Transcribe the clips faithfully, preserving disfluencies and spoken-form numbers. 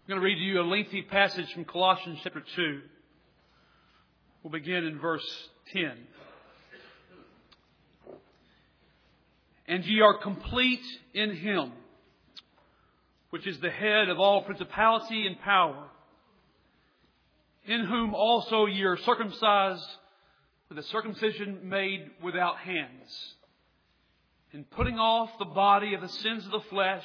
I'm going to read to you a lengthy passage from Colossians chapter two. We'll begin in verse ten. And ye are complete in Him, which is the head of all principality and power, in whom also ye are circumcised with a circumcision made without hands, in putting off the body of the sins of the flesh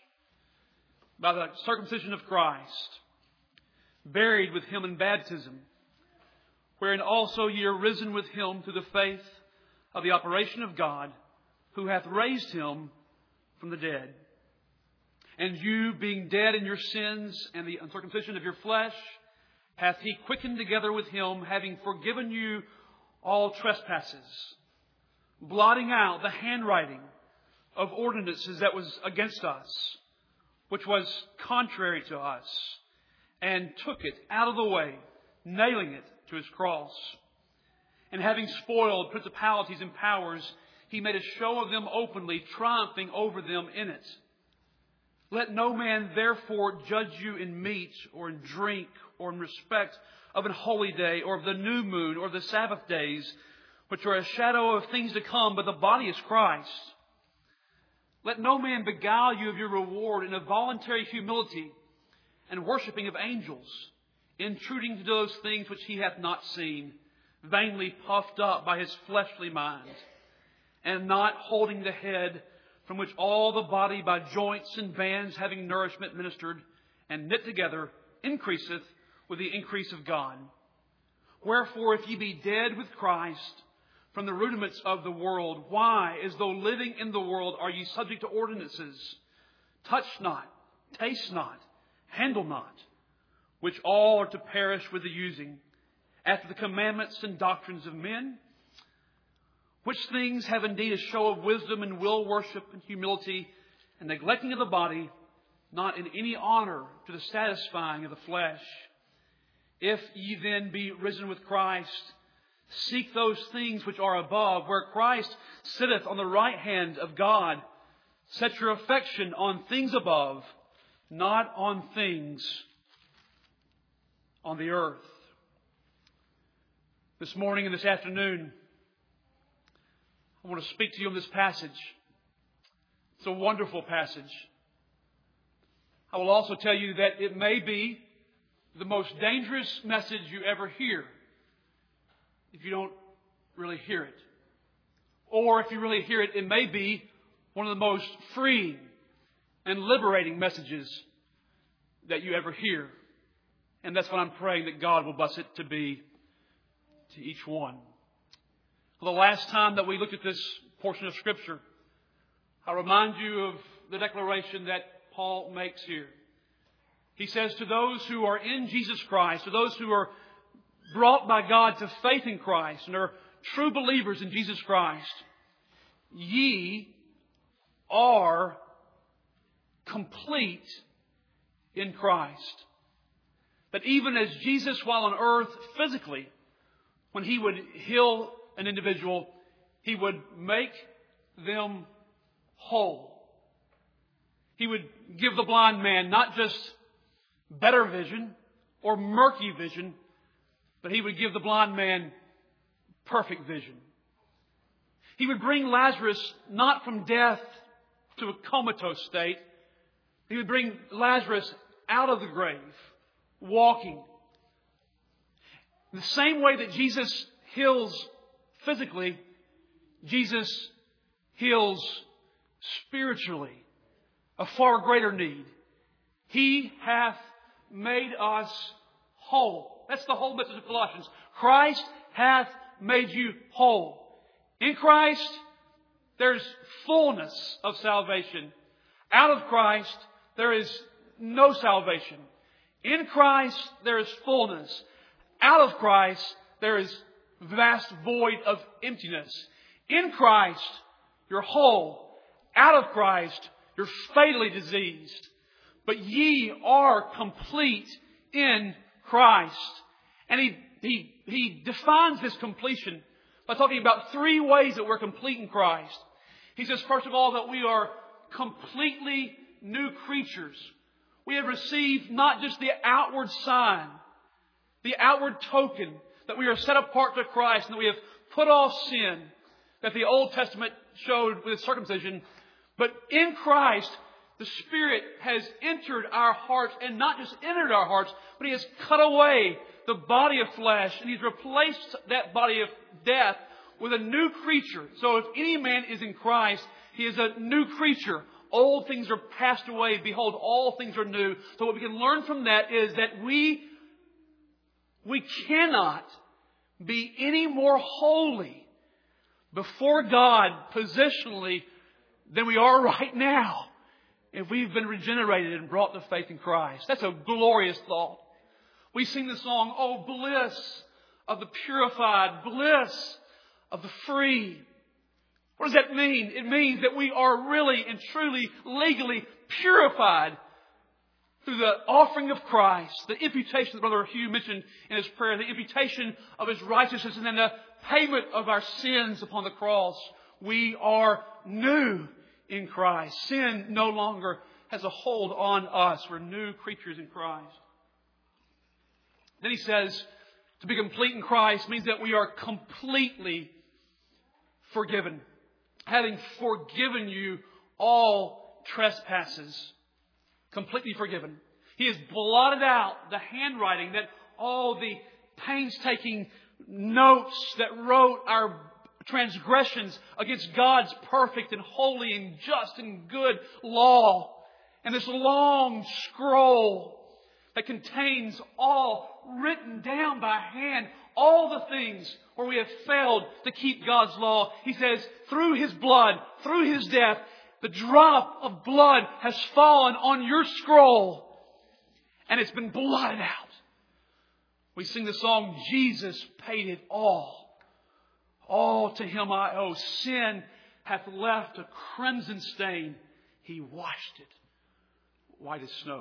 by the circumcision of Christ, buried with Him in baptism, wherein also ye are risen with Him through the faith of the operation of God, who hath raised Him from the dead. And you, being dead in your sins and the uncircumcision of your flesh, hath He quickened together with Him, having forgiven you all trespasses, blotting out the handwriting of ordinances that was against us, which was contrary to us, and took it out of the way, nailing it to His cross. And having spoiled principalities and powers, He made a show of them openly, triumphing over them in it. Let no man therefore judge you in meat or in drink or in respect of an holy day or of the new moon or the Sabbath days, which are a shadow of things to come, but the body is Christ. Let no man beguile you of your reward in a voluntary humility and worshipping of angels, intruding to those things which he hath not seen, vainly puffed up by his fleshly mind, and not holding the head, from which all the body by joints and bands having nourishment ministered and knit together increaseth with the increase of God. Wherefore, if ye be dead with Christ from the rudiments of the world, why, as though living in the world, are ye subject to ordinances? Touch not, taste not, handle not, which all are to perish with the using, after the commandments and doctrines of men, which things have indeed a show of wisdom and will worship and humility, and neglecting of the body, not in any honor to the satisfying of the flesh. If ye then be risen with Christ, seek those things which are above, where Christ sitteth on the right hand of God. Set your affection on things above, not on things on the earth. This morning and this afternoon, I want to speak to you on this passage. It's a wonderful passage. I will also tell you that it may be the most dangerous message you ever hear if you don't really hear it. Or if you really hear it, it may be one of the most freeing and liberating messages that you ever hear. And that's what I'm praying that God will bless it to be to each one. For the last time that we looked at this portion of Scripture, I remind you of the declaration that Paul makes here. He says, to those who are in Jesus Christ, to those who are brought by God to faith in Christ and are true believers in Jesus Christ, ye are complete in Christ. That even as Jesus, while on earth physically, when He would heal an individual, He would make them whole. He would give the blind man not just better vision or murky vision, but He would give the blind man perfect vision. He would bring Lazarus not from death to a comatose state. He would bring Lazarus out of the grave, walking. In the same way that Jesus heals physically, Jesus heals spiritually, a far greater need. He hath made us whole. That's the whole message of Colossians. Christ hath made you whole. In Christ, there's fullness of salvation. Out of Christ, there is no salvation. In Christ, there is fullness. Out of Christ, there is vast void of emptiness. In Christ, you're whole. Out of Christ, you're fatally diseased. But ye are complete in Christ. And he, he, he defines this completion by talking about three ways that we're complete in Christ. He says, first of all, that we are completely new creatures. We have received not just the outward sign, the outward token that we are set apart to Christ and that we have put off sin that the Old Testament showed with circumcision. But in Christ, the Spirit has entered our hearts, and not just entered our hearts, but He has cut away the body of flesh, and He's replaced that body of death with a new creature. So if any man is in Christ, he is a new creature. Old things are passed away. Behold, all things are new. So what we can learn from that is that we, we cannot be any more holy before God positionally than we are right now if we've been regenerated and brought to faith in Christ. That's a glorious thought. We sing the song, "Oh, bliss of the purified, bliss of the free." What does that mean? It means that we are really and truly, legally purified through the offering of Christ, the imputation that Brother Hugh mentioned in his prayer, the imputation of His righteousness, and then the payment of our sins upon the cross. We are new in Christ. Sin no longer has a hold on us. We're new creatures in Christ. Then he says, to be complete in Christ means that we are completely forgiven. Having forgiven you all trespasses. Completely forgiven. He has blotted out the handwriting that all the painstaking notes that wrote our transgressions against God's perfect and holy and just and good law. And this long scroll that contains all written down by hand, all the things where we have failed to keep God's law. He says, through His blood, through His death, the drop of blood has fallen on your scroll and it's been blotted out. We sing the song, Jesus paid it all. All to Him I owe. Sin hath left a crimson stain. He washed it white as snow.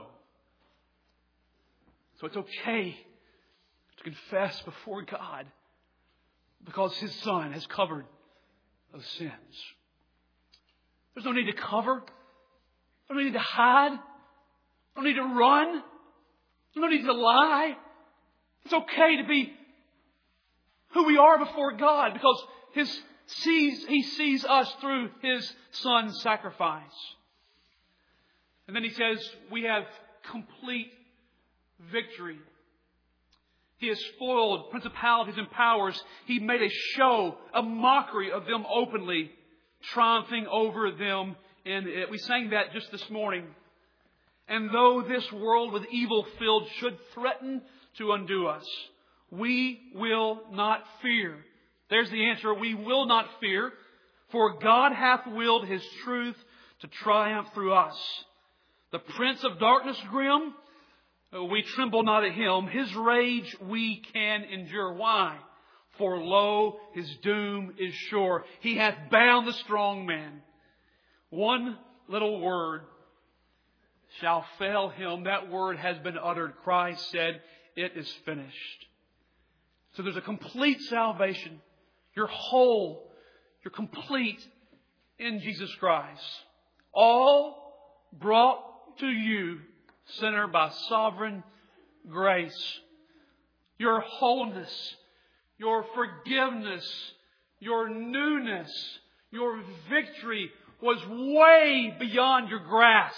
So it's okay to confess before God because His Son has covered those sins. There's no need to cover. There's no need to hide. No need to run. No need to lie. It's okay to be who we are before God because His sees, He sees us through His Son's sacrifice. And then He says we have complete victory. He has spoiled principalities and powers. He made a show, a mockery of them openly, triumphing over them in it. We sang that just this morning. And though this world with evil filled should threaten to undo us, we will not fear. There's the answer. We will not fear, for God hath willed His truth to triumph through us. The prince of darkness grim, we tremble not at him. His rage we can endure. Why? For lo, his doom is sure. He hath bound the strong man. One little word shall fail him. That word has been uttered. Christ said, it is finished. So there's a complete salvation. You're whole. You're complete in Jesus Christ. All brought to you, sinner, by sovereign grace. Your wholeness, your forgiveness, your newness, your victory was way beyond your grasp.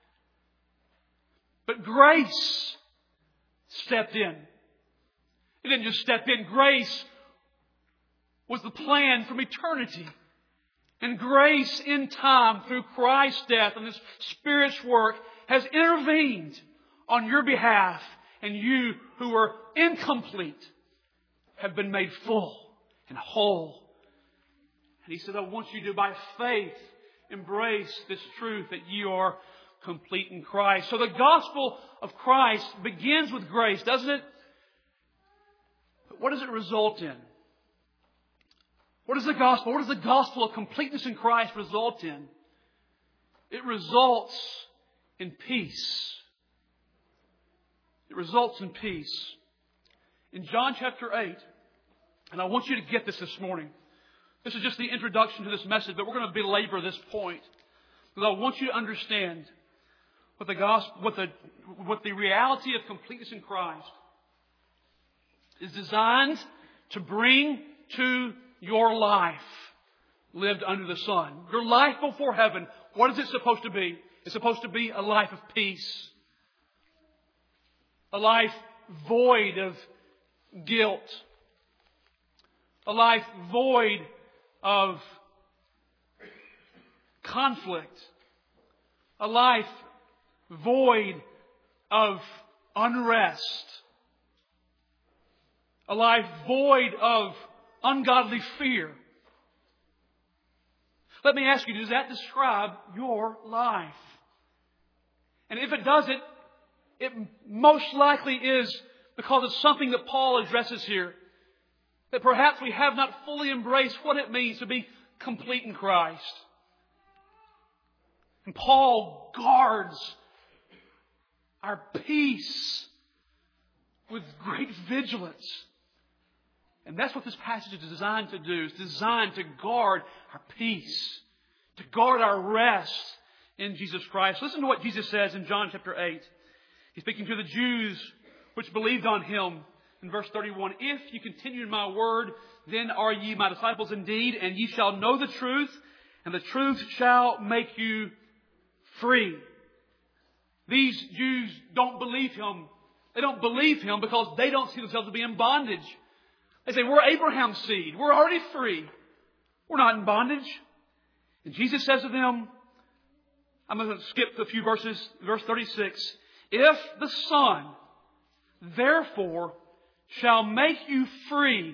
But grace stepped in. It didn't just step in. Grace was the plan from eternity. And grace in time through Christ's death and His Spirit's work has intervened on your behalf. And you who were incomplete have been made full and whole. And He said, I want you to, by faith, embrace this truth that you are complete in Christ. So the gospel of Christ begins with grace, doesn't it? But what does it result in? What is the gospel? What does the gospel of completeness in Christ result in? It results in peace. It results in peace. In John chapter eight, and I want you to get this this morning. This is just the introduction to this message, but we're going to belabor this point. Because I want you to understand what the gospel, what the, what the reality of completeness in Christ is designed to bring to your life lived under the sun. Your life before heaven, what is it supposed to be? It's supposed to be a life of peace. A life void of guilt. A life void of conflict. A life void of unrest. A life void of ungodly fear. Let me ask you, does that describe your life? And if it doesn't, it most likely is because of something that Paul addresses here. That perhaps we have not fully embraced what it means to be complete in Christ. And Paul guards our peace with great vigilance. And that's what this passage is designed to do. It's designed to guard our peace. To guard our rest in Jesus Christ. Listen to what Jesus says in John chapter eight. He's speaking to the Jews which believed on Him. In verse thirty-one, if you continue in my word, then are ye my disciples indeed, and ye shall know the truth, and the truth shall make you free. These Jews don't believe Him. They don't believe Him because they don't see themselves to be in bondage. They say, we're Abraham's seed. We're already free. We're not in bondage. And Jesus says to them, I'm going to skip a few verses, verse thirty-six. If the Son, therefore, shall make you free,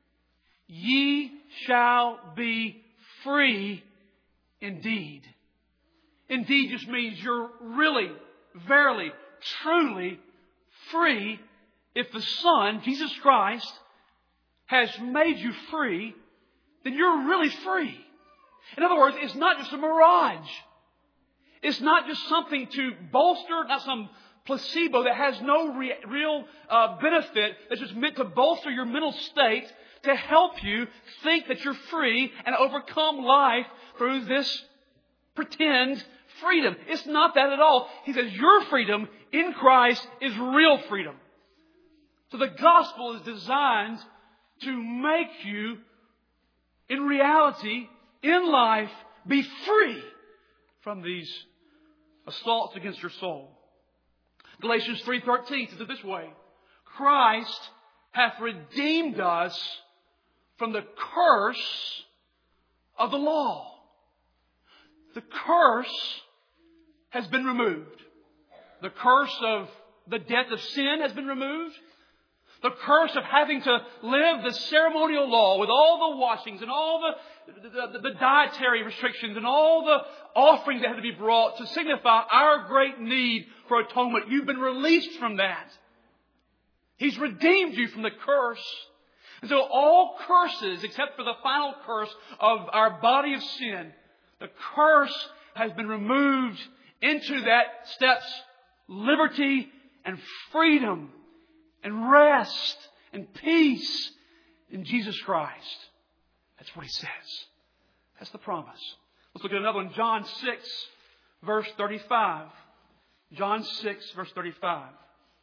ye shall be free indeed. Indeed just means you're really, verily, truly free if the Son, Jesus Christ, has made you free, then you're really free. In other words, it's not just a mirage. It's not just something to bolster, not some placebo that has no re- real uh, benefit. It's just meant to bolster your mental state to help you think that you're free and overcome life through this pretend freedom. It's not that at all. He says your freedom in Christ is real freedom. So the gospel is designed to make you, in reality, in life, be free from these assaults against your soul. Galatians three thirteen says it this way. Christ hath redeemed us from the curse of the law. The curse has been removed. The curse of the death of sin has been removed. The curse of having to live the ceremonial law with all the washings and all the, the, the, the dietary restrictions and all the offerings that had to be brought to signify our great need for atonement. You've been released from that. He's redeemed you from the curse. And so all curses, except for the final curse of our body of sin, the curse has been removed. Into that steps liberty and freedom and rest and peace in Jesus Christ. That's what He says. That's the promise. Let's look at another one. John six, verse thirty-five. John six, verse thirty-five.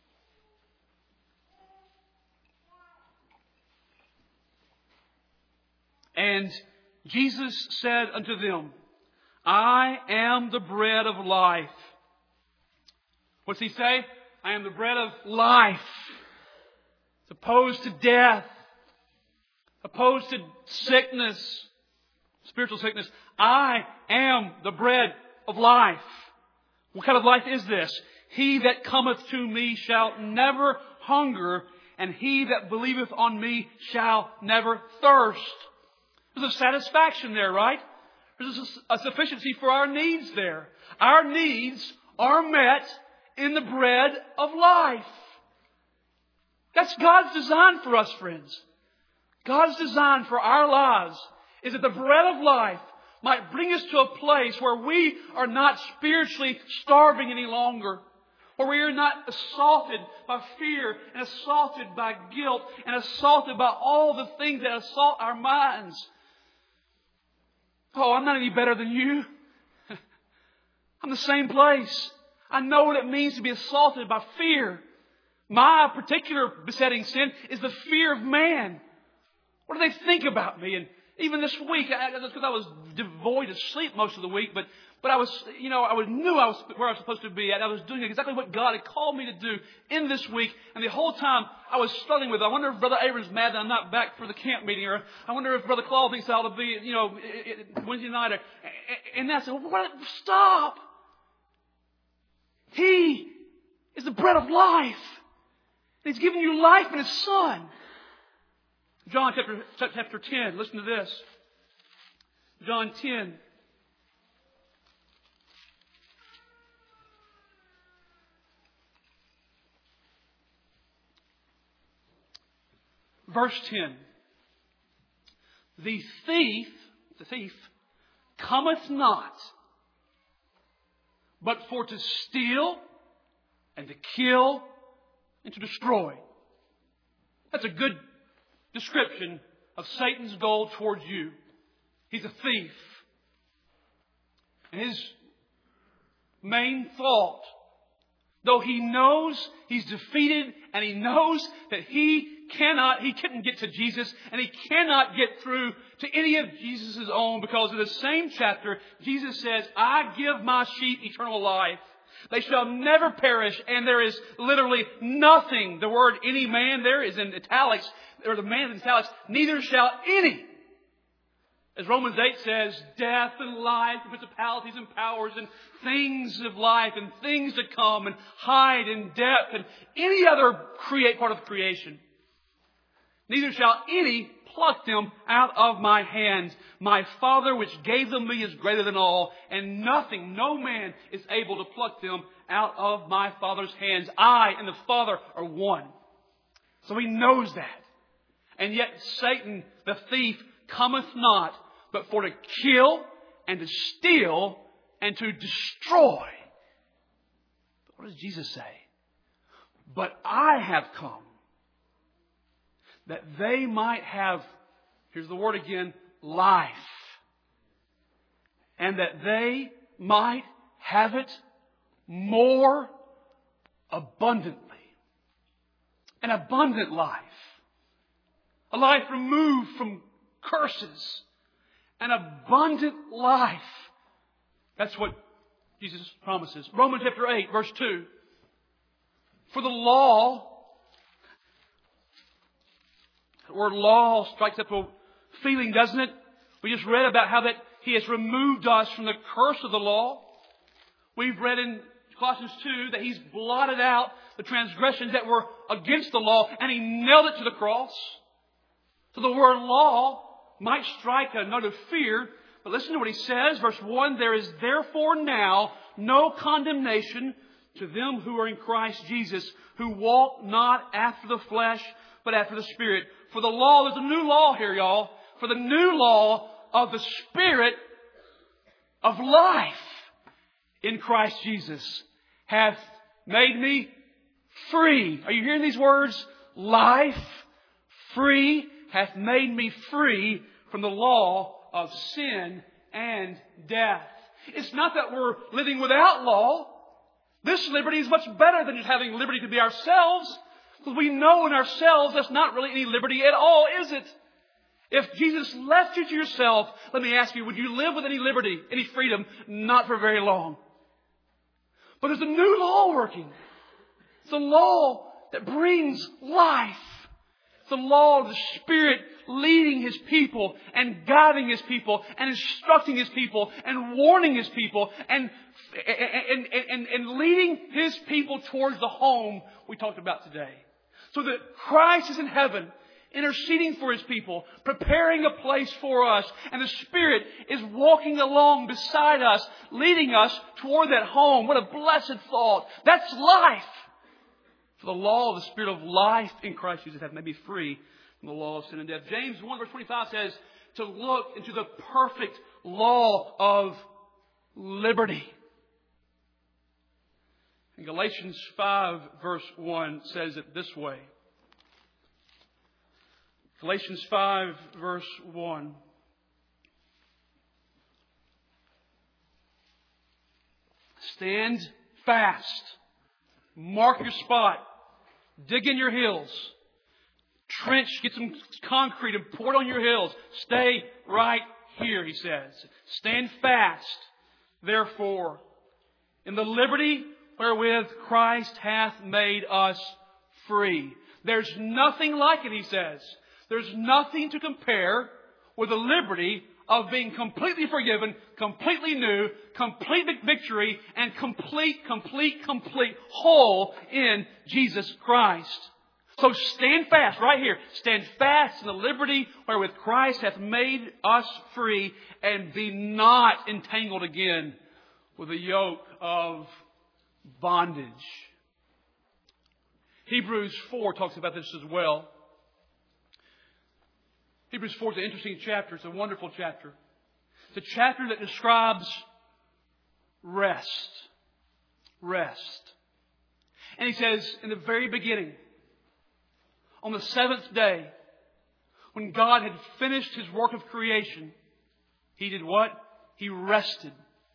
And Jesus said unto them, I am the bread of life. What's He say? I am the bread of life. It's opposed to death. Opposed to sickness. Spiritual sickness. I am the bread of life. What kind of life is this? He that cometh to me shall never hunger, and he that believeth on me shall never thirst. There's a satisfaction there, right? There's a sufficiency for our needs there. Our needs are met in the bread of life. That's God's design for us, friends. God's design for our lives is that the bread of life might bring us to a place where we are not spiritually starving any longer. Where we are not assaulted by fear and assaulted by guilt and assaulted by all the things that assault our minds. Oh, I'm not any better than you. I'm the same place. I know what it means to be assaulted by fear. My particular besetting sin is the fear of man. What do they think about me? And even this week, because I, I was devoid of sleep most of the week, but but I was, you know, I was, knew I was where I was supposed to be at. I was doing exactly what God had called me to do in this week. And the whole time I was struggling with it. I wonder if Brother Abrams mad that I'm not back for the camp meeting, or I wonder if Brother Claude thinks I ought to be, you know, Wednesday night. Or, and I said, well, what? Stop. He is the bread of life. He's given you life in His Son. John chapter, chapter ten. Listen to this. John ten. Verse ten. The thief, the thief, cometh not, but for to steal and to kill and to destroy. That's a good description of Satan's goal towards you. He's a thief. And his main thought, though he knows he's defeated and he knows that he cannot, he couldn't get to Jesus and he cannot get through to any of Jesus' own, because in the same chapter, Jesus says, I give my sheep eternal life. They shall never perish, and there is literally nothing. The word any man there is in italics, or the man in italics, neither shall any. As Romans eight says, death and life, and principalities and powers, and things of life, and things to come, and height and depth, and any other create part of creation. Neither shall any pluck them out of my hands. My Father which gave them me is greater than all, and nothing, no man is able to pluck them out of my Father's hands. I and the Father are one. So he knows that. And yet Satan, the thief, cometh not, but for to kill and to steal and to destroy. But what does Jesus say? But I have come that they might have, here's the word again, life. And that they might have it more abundantly. An abundant life. A life removed from curses. An abundant life. That's what Jesus promises. Romans chapter eight, verse two. For the law, the word law strikes up a feeling, doesn't it? We just read about how that He has removed us from the curse of the law. We've read in Colossians two that He's blotted out the transgressions that were against the law and He nailed it to the cross. So the word law might strike a note of fear, but listen to what He says. Verse one, there is therefore now no condemnation to them who are in Christ Jesus, who walk not after the flesh, but after the Spirit. For the law, there's a new law here, y'all. For the new law of the Spirit of life in Christ Jesus hath made me free. Are you hearing these words? Life, free, hath made me free from the law of sin and death. It's not that we're living without law. This liberty is much better than just having liberty to be ourselves. Because we know in ourselves that's not really any liberty at all, is it? If Jesus left you to yourself, let me ask you, would you live with any liberty, any freedom? Not for very long. But there's a new law working. It's a law that brings life. It's the law of the Spirit leading His people and guiding His people and instructing His people and warning His people and, and, and, and, and leading His people towards the home we talked about today. So that Christ is in heaven, interceding for His people, preparing a place for us, and the Spirit is walking along beside us, leading us toward that home. What a blessed thought. That's life. For the law of the Spirit of life in Christ Jesus hath made me free from the law of sin and death. James one verse twenty-five says to look into the perfect law of liberty. And Galatians five verse one says it this way. Galatians five verse one. Stand fast. Mark your spot. Dig in your hills. Trench, get some concrete and pour it on your hills. Stay right here, he says. Stand fast, therefore, in the liberty wherewith Christ hath made us free. There's nothing like it, he says. There's nothing to compare with the liberty of being completely forgiven, completely new, complete victory, and complete, complete, complete whole in Jesus Christ. So stand fast right here. Stand fast in the liberty wherewith Christ hath made us free, and be not entangled again with the yoke of bondage. Hebrews four talks about this as well. Hebrews four is an interesting chapter. It's a wonderful chapter. It's a chapter that describes rest. Rest. And he says in the very beginning, on the seventh day, when God had finished His work of creation, He did what? He rested.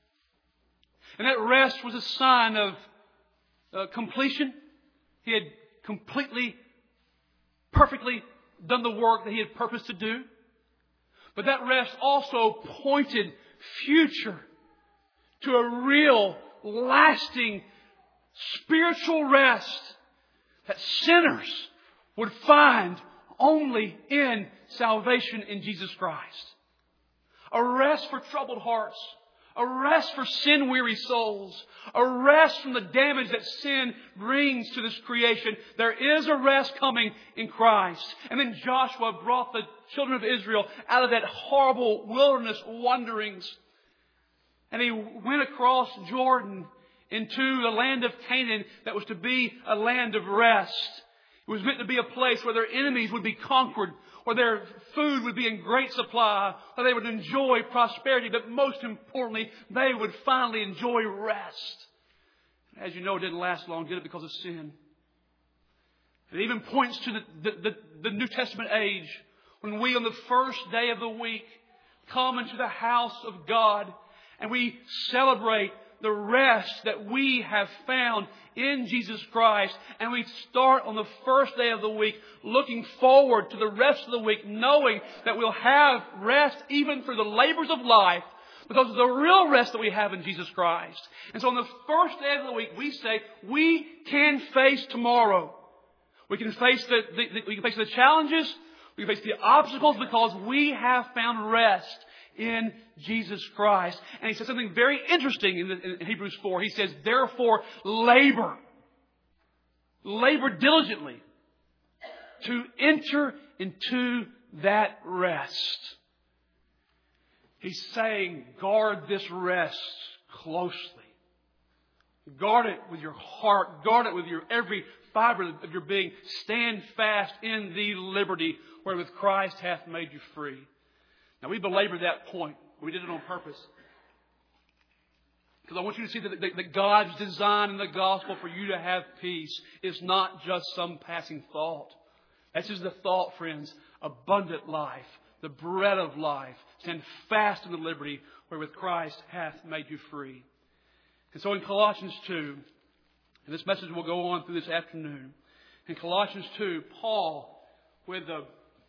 And that rest was a sign of uh, completion. He had completely, perfectly done the work that He had purposed to do. But that rest also pointed future to a real, lasting, spiritual rest that sinners would find only in salvation in Jesus Christ. A rest for troubled hearts. A rest for sin-weary souls. A rest from the damage that sin brings to this creation. There is a rest coming in Christ. And then Joshua brought the children of Israel out of that horrible wilderness wanderings. And he went across Jordan into the land of Canaan that was to be a land of rest. It was meant to be a place where their enemies would be conquered, where their food would be in great supply, where they would enjoy prosperity, but most importantly, they would finally enjoy rest. As you know, it didn't last long, did it? Because of sin. It even points to the, the, the, the New Testament age, when we on the first day of the week come into the house of God and we celebrate the rest that we have found in Jesus Christ. And we start on the first day of the week looking forward to the rest of the week, knowing that we'll have rest even for the labors of life because of the real rest that we have in Jesus Christ. And so on the first day of the week, we say we can face tomorrow. We can face the, the, the we can face the challenges. We can face the obstacles because we have found rest in Jesus Christ. And he says something very interesting in, the, in Hebrews four. He says, therefore, labor. Labor diligently to enter into that rest. He's saying, guard this rest closely. Guard it with your heart. Guard it with your every fiber of your being. Stand fast in the liberty wherewith Christ hath made you free. Now, we belabor that point. We did it on purpose. Because I want you to see that, that, that God's design in the gospel for you to have peace is not just some passing thought. That's just the thought, friends. Abundant life, the bread of life. Stand fast in the liberty wherewith Christ hath made you free. And so in Colossians two, and this message will go on through this afternoon. In Colossians two, Paul, with a,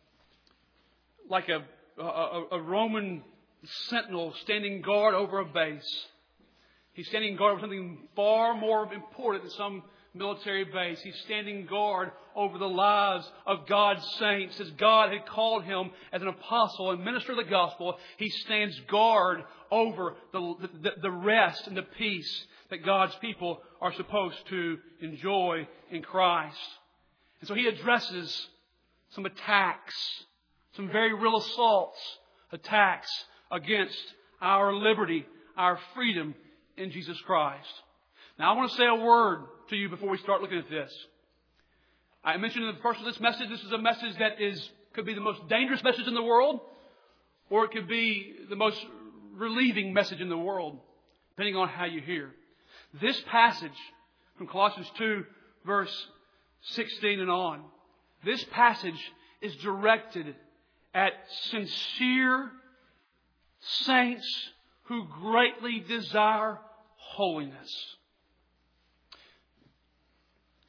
like a A, a Roman sentinel standing guard over a base. He's standing guard over something far more important than some military base. He's standing guard over the lives of God's saints. As God had called him as an apostle and minister of the gospel, he stands guard over the, the, the rest and the peace that God's people are supposed to enjoy in Christ. And so he addresses some attacks, some very real assaults, attacks against our liberty, our freedom in Jesus Christ. Now, I want to say a word to you before we start looking at this. I mentioned in the first of this message, this is a message that is could be the most dangerous message in the world, or it could be the most relieving message in the world, depending on how you hear. This passage from Colossians two, verse sixteen and on, this passage is directed at sincere saints who greatly desire holiness.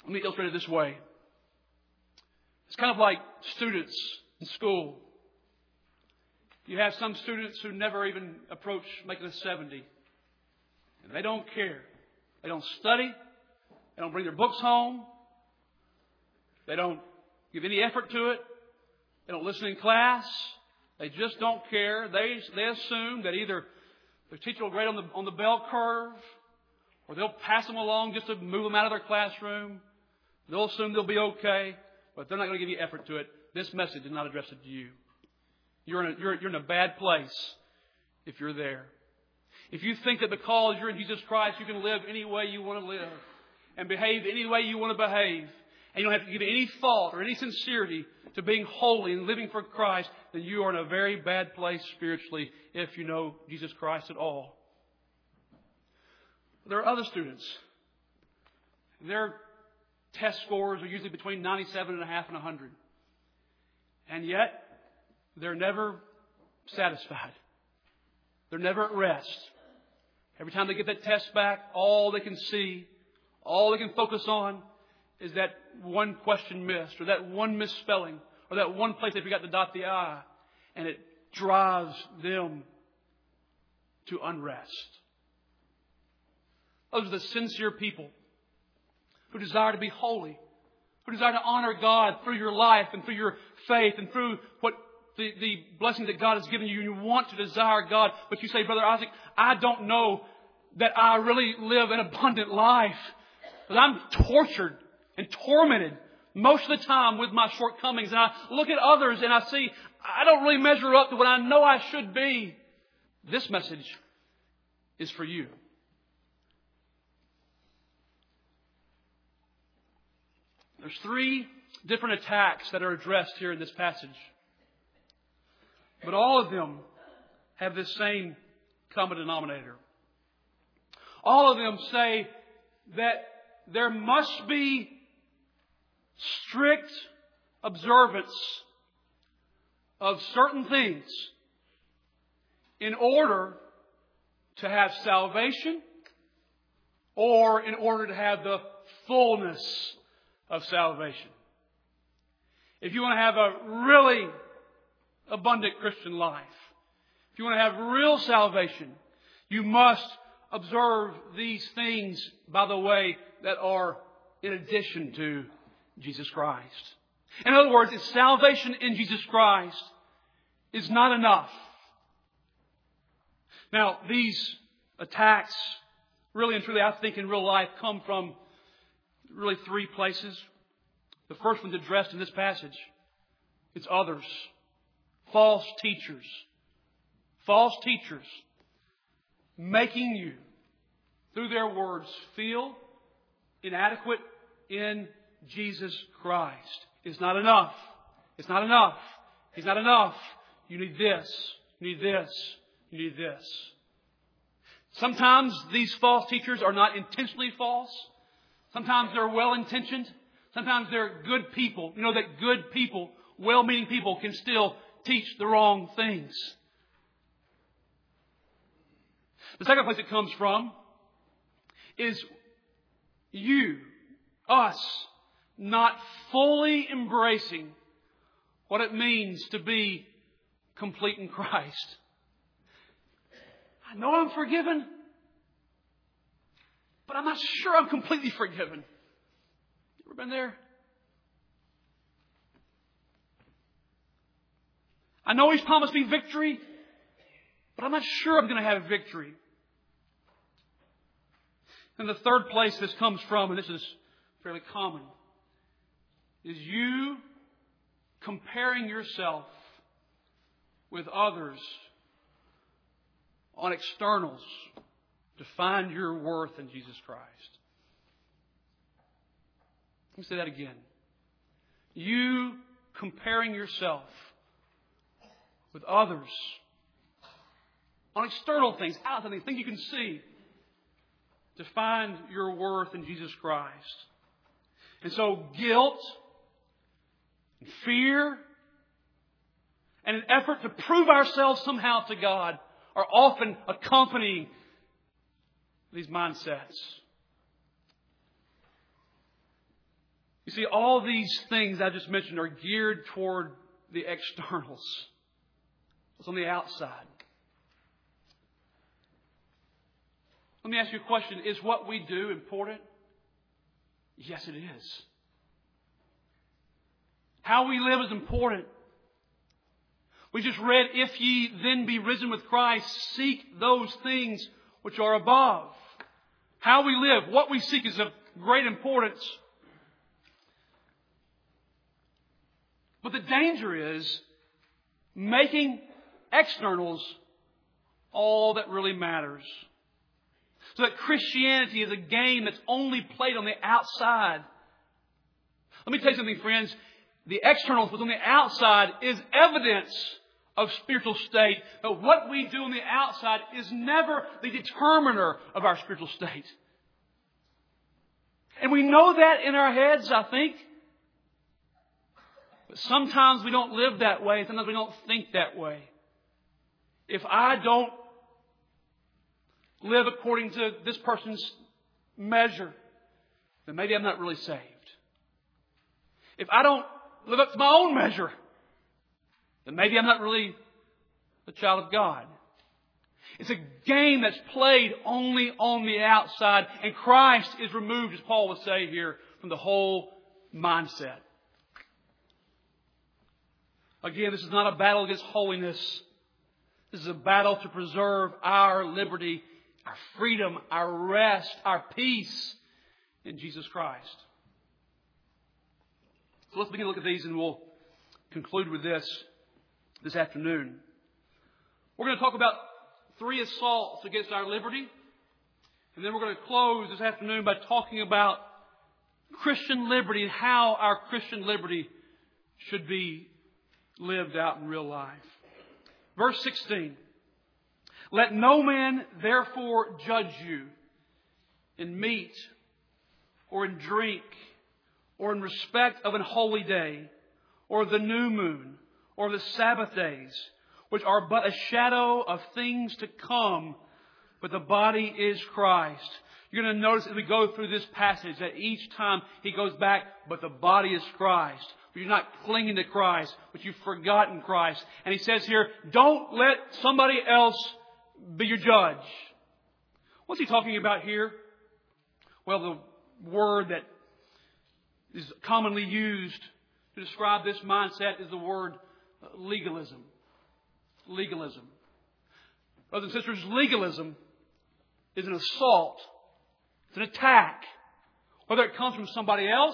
Let me illustrate it this way. It's kind of like students in school. You have some students who never even approach making a seventy. And they don't care. They don't study. They don't bring their books home. They don't give any effort to it. They don't listen in class. They just don't care. They they assume that either their teacher will grade on the on the bell curve, or they'll pass them along just to move them out of their classroom. They'll assume they'll be okay, but they're not going to give you effort to it. This message is not addressed to you. You're in a, you're, you're in a bad place if you're there. If you think that because you're in Jesus Christ, you can live any way you want to live and behave any way you want to behave, and you don't have to give any thought or any sincerity to being holy and living for Christ, then you are in a very bad place spiritually if you know Jesus Christ at all. There are other students. Their test scores are usually between ninety-seven and a half and one hundred. And yet, they're never satisfied. They're never at rest. Every time they get that test back, all they can see, all they can focus on is that one question missed, or that one misspelling, or that one place they forgot to dot the I. And it drives them to unrest. Those are the sincere people who desire to be holy, who desire to honor God through your life and through your faith and through what the, the blessing that God has given you. You want to desire God, but you say, Brother Isaac, I don't know that I really live an abundant life. Because I'm tortured and tormented most of the time with my shortcomings. And I look at others and I see I don't really measure up to what I know I should be. This message is for you. There's three different attacks that are addressed here in this passage. But all of them have this same common denominator. All of them say that there must be strict observance of certain things in order to have salvation or in order to have the fullness of salvation. If you want to have a really abundant Christian life, if you want to have real salvation, you must observe these things, by the way, that are in addition to Jesus Christ. In other words, if salvation in Jesus Christ is not enough. Now, these attacks, really and truly, I think in real life, come from really three places. The first one's addressed in this passage. It's others. False teachers. False teachers making you, through their words, feel inadequate in Jesus Christ. It's not enough. It's not enough. He's not enough. You need this. You need this. You need this. Sometimes these false teachers are not intentionally false. Sometimes they're well-intentioned. Sometimes they're good people. You know that good people, well-meaning people, can still teach the wrong things. The second place it comes from is you, us, not fully embracing what it means to be complete in Christ. I know I'm forgiven, but I'm not sure I'm completely forgiven. You ever been there? I know He's promised me victory, but I'm not sure I'm going to have victory. And the third place this comes from, and this is fairly common, is you comparing yourself with others on externals to find your worth in Jesus Christ. Let me say that again. You comparing yourself with others on external things, outside things, things you can see, to find your worth in Jesus Christ. And so guilt, and fear, and an effort to prove ourselves somehow to God are often accompanying these mindsets. You see, all these things I just mentioned are geared toward the externals. It's on the outside. Let me ask you a question. Is what we do important? Yes, it is. How we live is important. We just read, if ye then be risen with Christ, seek those things which are above. How we live, what we seek is of great importance. But the danger is making externals all that really matters. So that Christianity is a game that's only played on the outside. Let me tell you something, friends. The externals, what's on the outside, is evidence of spiritual state. But what we do on the outside is never the determiner of our spiritual state. And we know that in our heads, I think. But sometimes we don't live that way. Sometimes we don't think that way. If I don't live according to this person's measure, then maybe I'm not really saved. If I don't live up to my own measure, then maybe I'm not really a child of God. It's a game that's played only on the outside, and Christ is removed, as Paul would say here, from the whole mindset. Again, this is not a battle against holiness. This is a battle to preserve our liberty, our freedom, our rest, our peace in Jesus Christ. So let's begin to look at these, and we'll conclude with this this afternoon. We're going to talk about three assaults against our liberty. And then we're going to close this afternoon by talking about Christian liberty and how our Christian liberty should be lived out in real life. Verse sixteen. Let no man therefore judge you in meat or in drink or in respect of an holy day or the new moon or the Sabbath days, which are but a shadow of things to come, but the body is Christ. You're going to notice as we go through this passage that each time he goes back, but the body is Christ. But you're not clinging to Christ, but you've forgotten Christ. And he says here, don't let somebody else be your judge. What's he talking about here? Well, the word that is commonly used to describe this mindset is the word legalism. Legalism. Brothers and sisters, legalism is an assault. It's an attack. Whether it comes from somebody else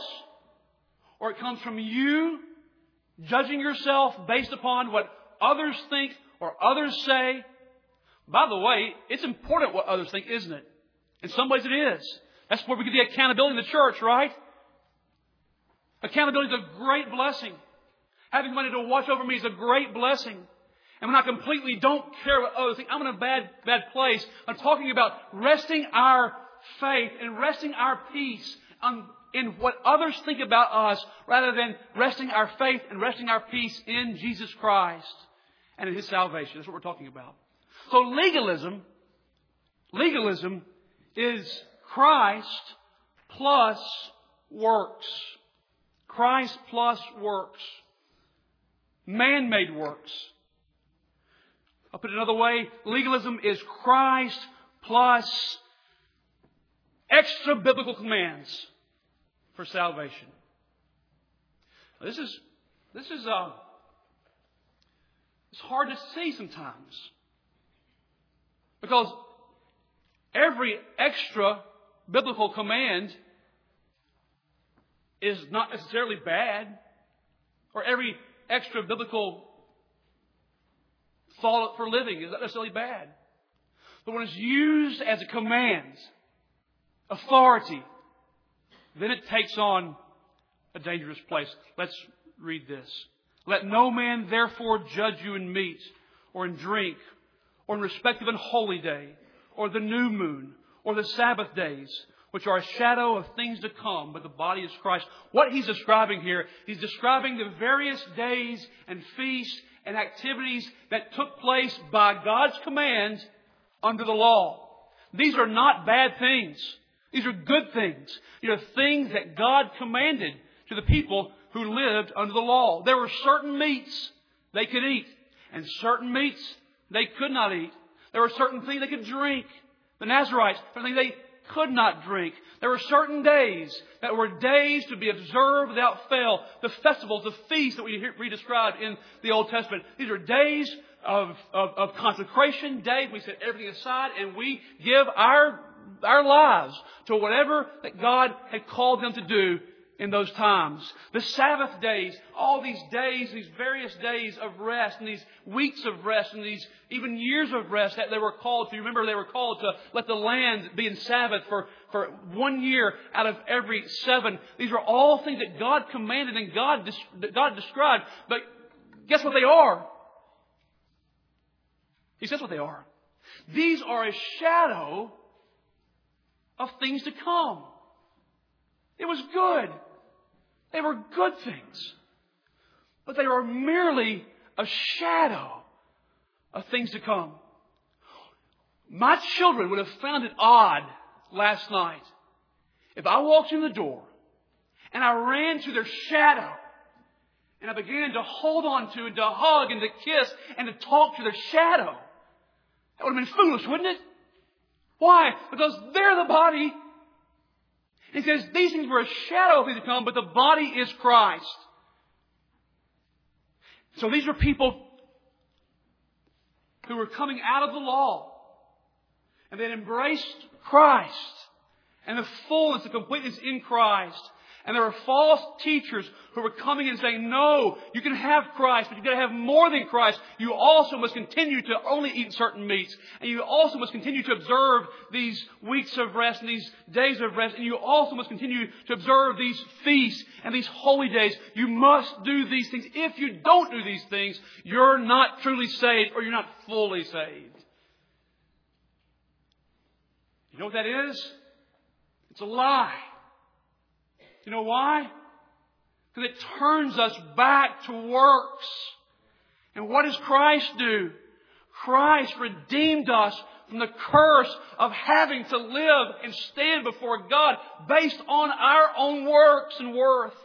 or it comes from you judging yourself based upon what others think or others say. By the way, it's important what others think, isn't it? In some ways it is. That's where we get the accountability in the church, right? Accountability is a great blessing. Having somebody to watch over me is a great blessing. And when I completely don't care what others think, I'm in a bad, bad place. I'm talking about resting our faith and resting our peace on, in what others think about us, rather than resting our faith and resting our peace in Jesus Christ and in His salvation. That's what we're talking about. So legalism, legalism is Christ plus works. Christ plus works. Man-made works. I'll put it another way. Legalism is Christ plus extra biblical commands for salvation. Now, this is this is uh, it's hard to see sometimes, because every extra biblical command is not necessarily bad, or every extra biblical thought for living is not necessarily bad. But when it's used as a command, authority, then it takes on a dangerous place. Let's read this. Let no man therefore judge you in meat or in drink or in respect of an holy day or the new moon or the Sabbath days, which are a shadow of things to come, but the body is Christ. What he's describing here, he's describing the various days and feasts and activities that took place by God's command under the law. These are not bad things. These are good things. These are things that God commanded to the people who lived under the law. There were certain meats they could eat, and certain meats they could not eat. There were certain things they could drink. The Nazarites, certain things they could not drink. There were certain days that were days to be observed without fail. The festivals, the feasts that we read described in the Old Testament. These are days of, of, of consecration, days we set everything aside and we give our, our lives to whatever that God had called them to do in those times. The Sabbath days, all these days, these various days of rest and these weeks of rest and these even years of rest that they were called to. Remember, they were called to let the land be in Sabbath for, for one year out of every seven. These are all things that God commanded and God, that God described. But guess what they are? He says what they are. These are a shadow of things to come. It was good. They were good things. But they are merely a shadow of things to come. My children would have found it odd last night if I walked in the door and I ran to their shadow and I began to hold on to and to hug and to kiss and to talk to their shadow. That would have been foolish, wouldn't it? Why? Because they're the body. He says these things were a shadow of things to come, but the body is Christ. So these are people who were coming out of the law and they had embraced Christ and the fullness, the completeness in Christ. And there were false teachers who were coming and saying, no, you can have Christ, but you've got to have more than Christ. You also must continue to only eat certain meats. And you also must continue to observe these weeks of rest and these days of rest. And you also must continue to observe these feasts and these holy days. You must do these things. If you don't do these things, you're not truly saved or you're not fully saved. You know what that is? It's a lie. You know why? Because it turns us back to works. And what does Christ do? Christ redeemed us from the curse of having to live and stand before God based on our own works and worth.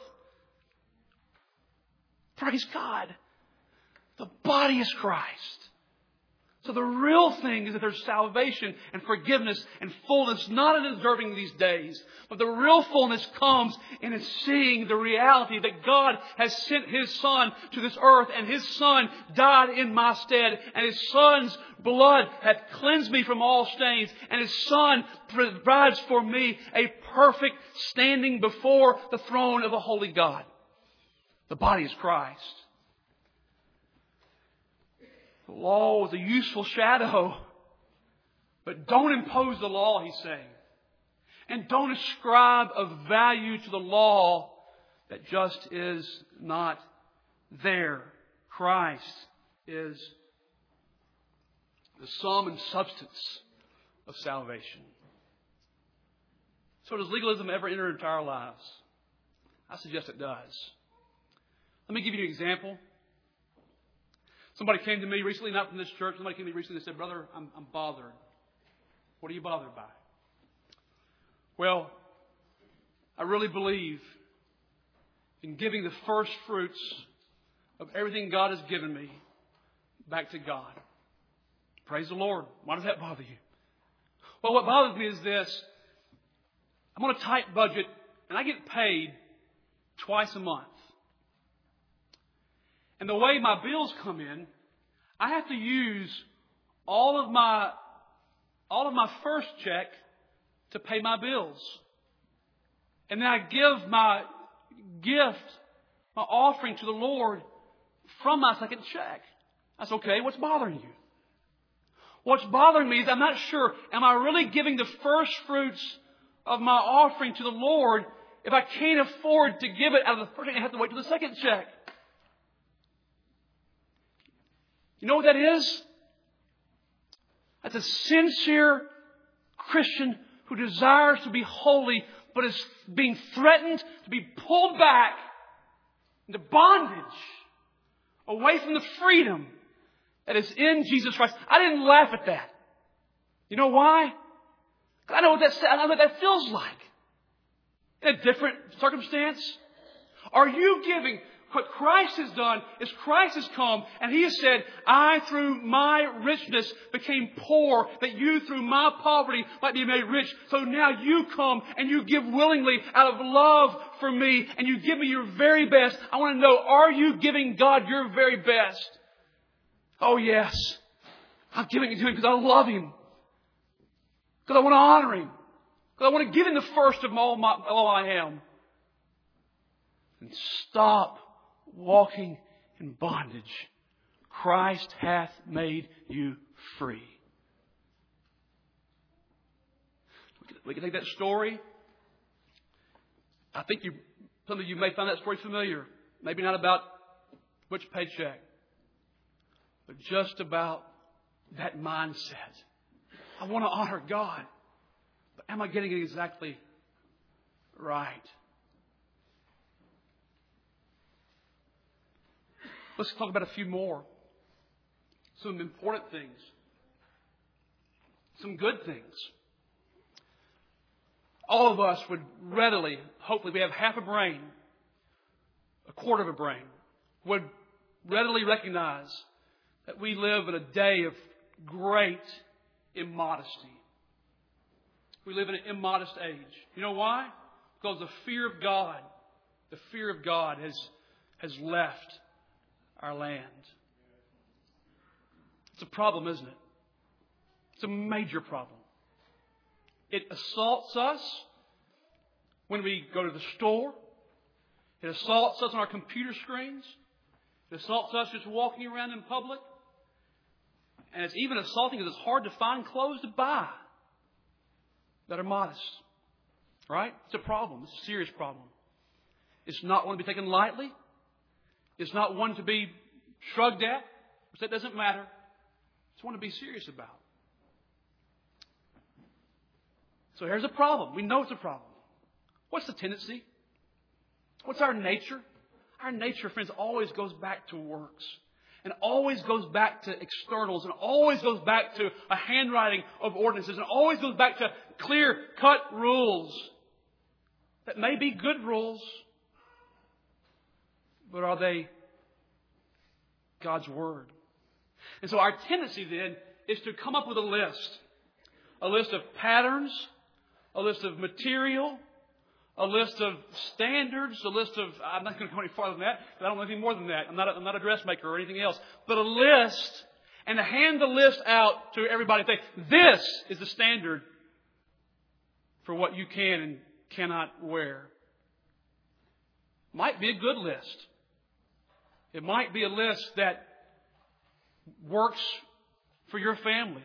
Praise God. The body is Christ. So the real thing is that there's salvation and forgiveness and fullness, not in observing these days. But the real fullness comes in seeing the reality that God has sent His Son to this earth and His Son died in my stead. And His Son's blood hath cleansed me from all stains. And His Son provides for me a perfect standing before the throne of the holy God. The body is Christ. The law was a useful shadow. But don't impose the law, he's saying. And don't ascribe a value to the law that just is not there. Christ is the sum and substance of salvation. So does legalism ever enter into our lives? I suggest it does. Let me give you an example. Somebody came to me recently, not from this church. Somebody came to me recently and said, "Brother, I'm, I'm bothered." What are you bothered by? Well, I really believe in giving the first fruits of everything God has given me back to God. Praise the Lord. Why does that bother you? Well, what bothers me is this. I'm on a tight budget and I get paid twice a month. And the way my bills come in, I have to use all of my all of my first check to pay my bills. And then I give my gift, my offering to the Lord from my second check. That's okay. What's bothering you? What's bothering me is I'm not sure, am I really giving the first fruits of my offering to the Lord if I can't afford to give it out of the first check and have to wait till the second check? You know what that is? That's a sincere Christian who desires to be holy, but is being threatened to be pulled back into bondage, away from the freedom that is in Jesus Christ. I didn't laugh at that. You know why? Because I know what that, I know what that feels like. In a different circumstance. Are you giving? What Christ has done is Christ has come and He has said, I through my richness became poor, that you through my poverty might be made rich. So now you come and you give willingly out of love for me and you give me your very best. I want to know, are you giving God your very best? Oh yes. I'm giving it to Him because I love Him. Because I want to honor Him. Because I want to give Him the first of all, my, all I am. And stop walking in bondage. Christ hath made you free. We can take that story. I think you, some of you may find that story familiar. Maybe not about which paycheck, but just about that mindset. I want to honor God, but am I getting it exactly right? Let's talk about a few more. Some important things. Some good things. All of us would readily, hopefully we have half a brain, a quarter of a brain, would readily recognize that we live in a day of great immodesty. We live in an immodest age. You know why? Because the fear of God, the fear of God has, has left our land. It's a problem, isn't it? It's a major problem. It assaults us when we go to the store. It assaults us on our computer screens. It assaults us just walking around in public. And it's even assaulting because it's hard to find clothes to buy that are modest. Right? It's a problem. It's a serious problem. It's not one to be taken lightly. It's not one to be shrugged at. Which that doesn't matter. It's one to be serious about. So here's a problem. We know it's a problem. What's the tendency? What's our nature? Our nature, friends, always goes back to works. And always goes back to externals. And always goes back to a handwriting of ordinances. And always goes back to clear-cut rules. That may be good rules. But are they God's Word? And so our tendency then is to come up with a list. A list of patterns. A list of material. A list of standards. A list of... I'm not going to go any farther than that. But I don't know anything more than that. I'm not a, I'm not a dressmaker or anything else. But a list. And to hand the list out to everybody and say, this is the standard for what you can and cannot wear. Might be a good list. It might be a list that works for your family.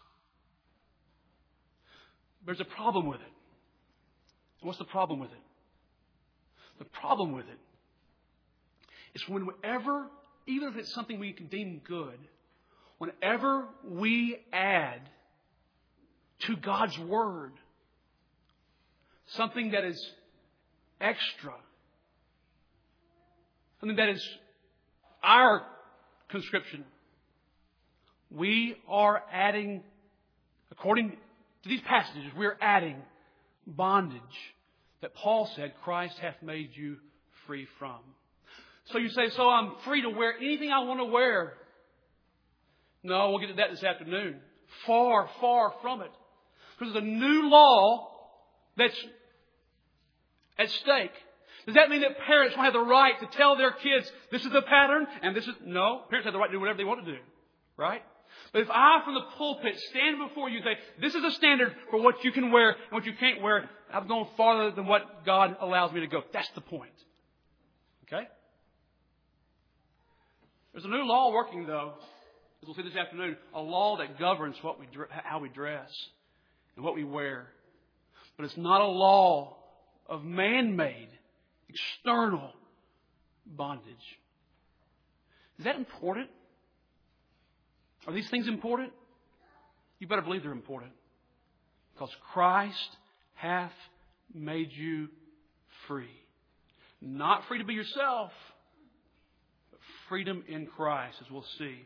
There's a problem with it. What's the problem with it? The problem with it is whenever, even if it's something we can deem good, whenever we add to God's Word something that is extra, something that is our conscription, we are adding, according to these passages, we're adding bondage that Paul said Christ hath made you free from. So you say, so I'm free to wear anything I want to wear. No, we'll get to that this afternoon. Far, far from it. Because there's a new law that's at stake. Does that mean that parents will have the right to tell their kids, this is the pattern and this is... No, parents have the right to do whatever they want to do. Right? But if I, from the pulpit, stand before you and say, this is a standard for what you can wear and what you can't wear, I've gone farther than what God allows me to go. That's the point. Okay? There's a new law working, though, as we'll see this afternoon, a law that governs what we, how we dress and what we wear. But it's not a law of man-made, external bondage. Is that important? Are these things important? You better believe they're important. Because Christ hath made you free. Not free to be yourself, but freedom in Christ, as we'll see.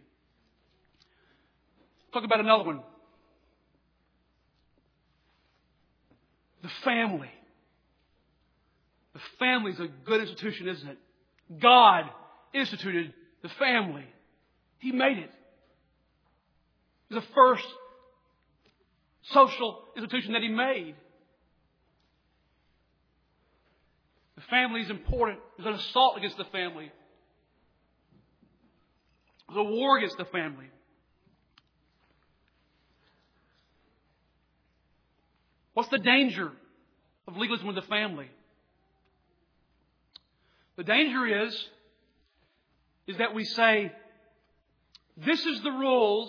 Talk about another one. The family. The family is a good institution, isn't it? God instituted the family. He made it. It was the first social institution that He made. The family is important. There's an assault against the family. There's a war against the family. What's the danger of legalism with the family? The danger is, is that we say, this is the rules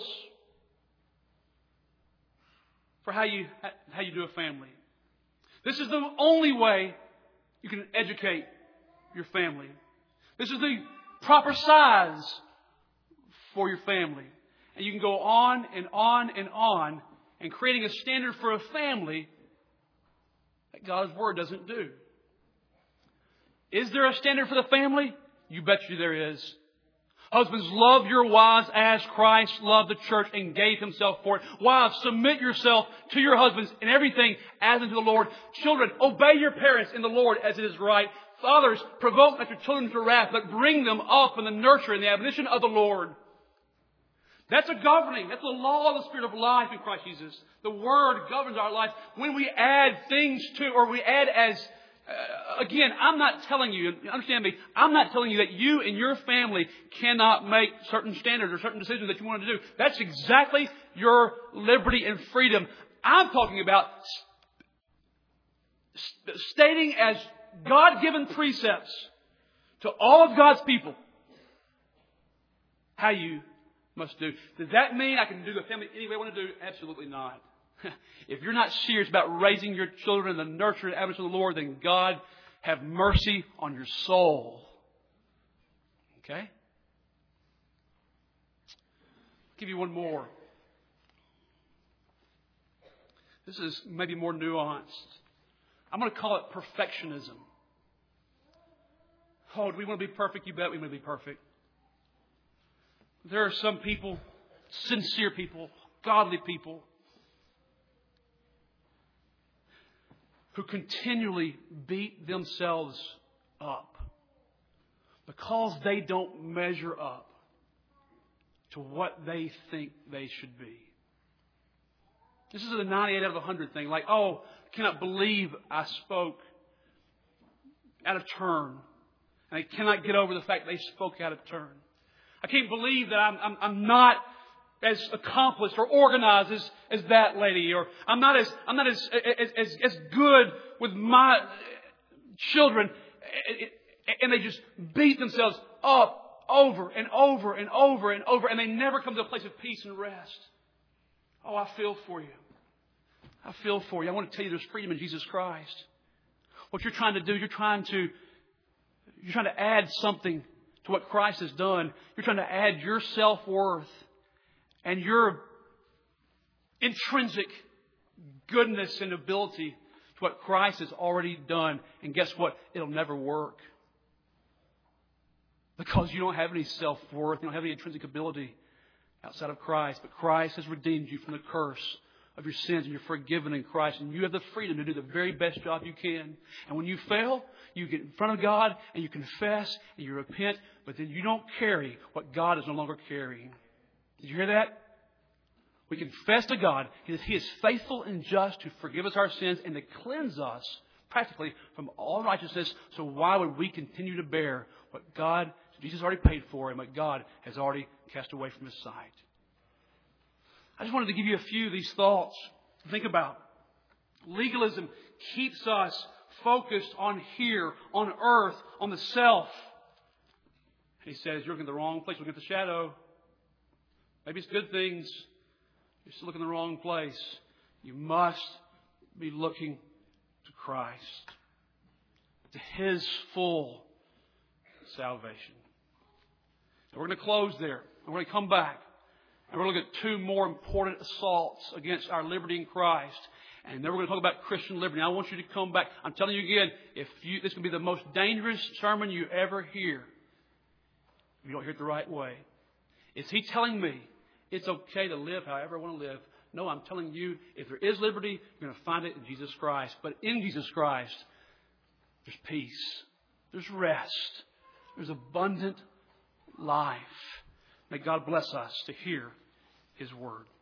for how you, how you do a family. This is the only way you can educate your family. This is the proper size for your family. And you can go on and on and on and creating a standard for a family that God's Word doesn't do. Is there a standard for the family? You bet you there is. Husbands, love your wives as Christ loved the church and gave Himself for it. Wives, submit yourself to your husbands in everything as unto the Lord. Children, obey your parents in the Lord as it is right. Fathers, provoke not your children to wrath, but bring them up in the nurture and the admonition of the Lord. That's a governing. That's the law of the Spirit of life in Christ Jesus. The Word governs our life. When we add things to, or we add as, uh, again, I'm not telling you, understand me, I'm not telling you that you and your family cannot make certain standards or certain decisions that you want to do. That's exactly your liberty and freedom. I'm talking about st- stating as God-given precepts to all of God's people how you must do. Does that mean I can do the family any way I want to do? Absolutely not. If you're not serious about raising your children in the nurture and admonition of the Lord, then God have mercy on your soul. Okay? I'll give you one more. This is maybe more nuanced. I'm going to call it perfectionism. Oh, do we want to be perfect? You bet we want to be perfect. There are some people, sincere people, godly people, who continually beat themselves up because they don't measure up to what they think they should be. This is a ninety-eight out of one hundred thing. Like, oh, I cannot believe I spoke out of turn. And I cannot get over the fact they spoke out of turn. I can't believe that I'm, I'm, I'm not as accomplished or organized as, as that lady, or I'm not as I'm not as as, as, as good with my children, and they just beat themselves up over and over and over and over, and they never come to a place of peace and rest. Oh, I feel for you. I feel for you. I want to tell you there's freedom in Jesus Christ. What you're trying to do, you're trying to you're trying to add something to what Christ has done. You're trying to add your self-worth and your intrinsic goodness and ability to what Christ has already done. And guess what? It'll never work. Because you don't have any self-worth. You don't have any intrinsic ability outside of Christ. But Christ has redeemed you from the curse of your sins, and you're forgiven in Christ. And you have the freedom to do the very best job you can. And when you fail, you get in front of God and you confess and you repent. But then you don't carry what God is no longer carrying. Did you hear that? We confess to God. He is faithful and just to forgive us our sins and to cleanse us practically from all righteousness. So why would we continue to bear what God, Jesus already paid for and what God has already cast away from His sight? I just wanted to give you a few of these thoughts to think about. Legalism keeps us focused on here, on earth, on the self. He says, you're looking at the wrong place, looking at the shadow. Maybe it's good things. You're still looking in the wrong place. You must be looking to Christ, to His full salvation. And we're going to close there. And we're going to come back. And we're going to look at two more important assaults against our liberty in Christ. And then we're going to talk about Christian liberty. Now, I want you to come back. I'm telling you again, if you, this can be the most dangerous sermon you ever hear if you don't hear it the right way. Is He telling me it's okay to live however I want to live? No, I'm telling you, if there is liberty, you're going to find it in Jesus Christ. But in Jesus Christ, There's peace. There's rest. There's abundant life. May God bless us to hear His Word.